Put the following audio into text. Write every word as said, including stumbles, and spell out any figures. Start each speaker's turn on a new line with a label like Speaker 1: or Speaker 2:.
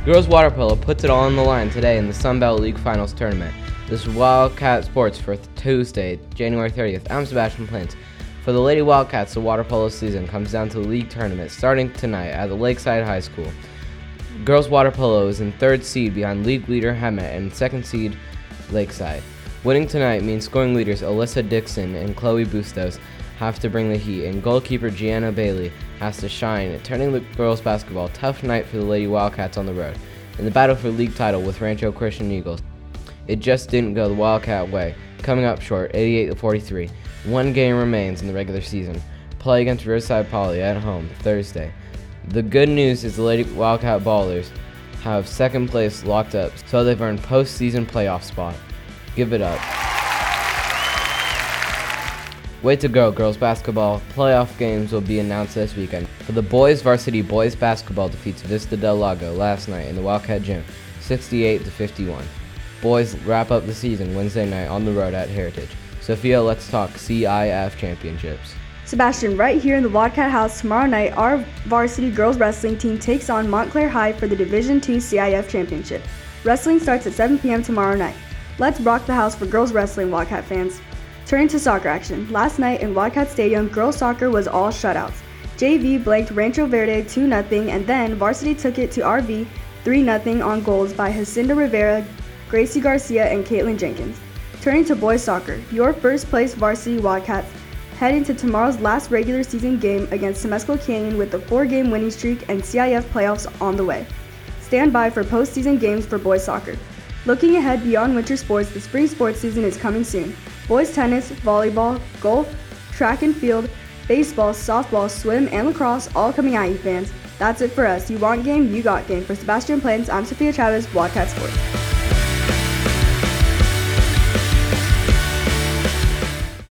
Speaker 1: Girls water polo puts it all on the line today in the Sun Belt League Finals tournament. This is Wildcat Sports for Tuesday, January thirtieth. I'm Sebastian Plants. For the Lady Wildcats, the water polo season comes down to the league tournament starting tonight at the Lakeside High School. Girls water polo is in third seed behind league leader Hemet and second seed Lakeside. Winning tonight means scoring leaders Alyssa Dixon and Chloe Bustos have to bring the heat, and goalkeeper Gianna Bailey has to shine, turning the girls basketball. Tough night for the Lady Wildcats on the road in the battle for league title with Rancho Christian Eagles. It just didn't go the Wildcat way, coming up short, eighty-eight to forty-three. One game remains in the regular season. Play against Riverside Poly at home Thursday. The good news is the Lady Wildcat Ballers have second place locked up, so they've earned postseason playoff spot. Give it up. Way to go, girls basketball. Playoff games will be announced this weekend. For the boys, varsity boys basketball defeats Vista Del Lago last night in the Wildcat Gym, sixty-eight to fifty-one. Boys wrap up the season Wednesday night on the road at Heritage. Sophia, let's talk C I F championships.
Speaker 2: Sebastian, right here in the Wildcat House tomorrow night, our varsity girls wrestling team takes on Montclair High for the Division two C I F championship. Wrestling starts at seven p.m. tomorrow night. Let's rock the house for girls wrestling, Wildcat fans. Turning to soccer action, last night in Wildcat Stadium, girls soccer was all shutouts. J V blanked Rancho Verde two nothing, and then varsity took it to R V three nothing on goals by Jacinda Rivera, Gracie Garcia, and Caitlin Jenkins. Turning to boys soccer, your first place varsity Wildcats head into tomorrow's last regular season game against Temescal Canyon with a four-game winning streak and C I F playoffs on the way. Stand by for postseason games for boys soccer. Looking ahead beyond winter sports, the spring sports season is coming soon. Boys tennis, volleyball, golf, track and field, baseball, softball, swim, and lacrosse all coming at you, fans. That's it for us. You want game, you got game. For Sebastian Plants, I'm Sophia Chavez, Wildcat Sports.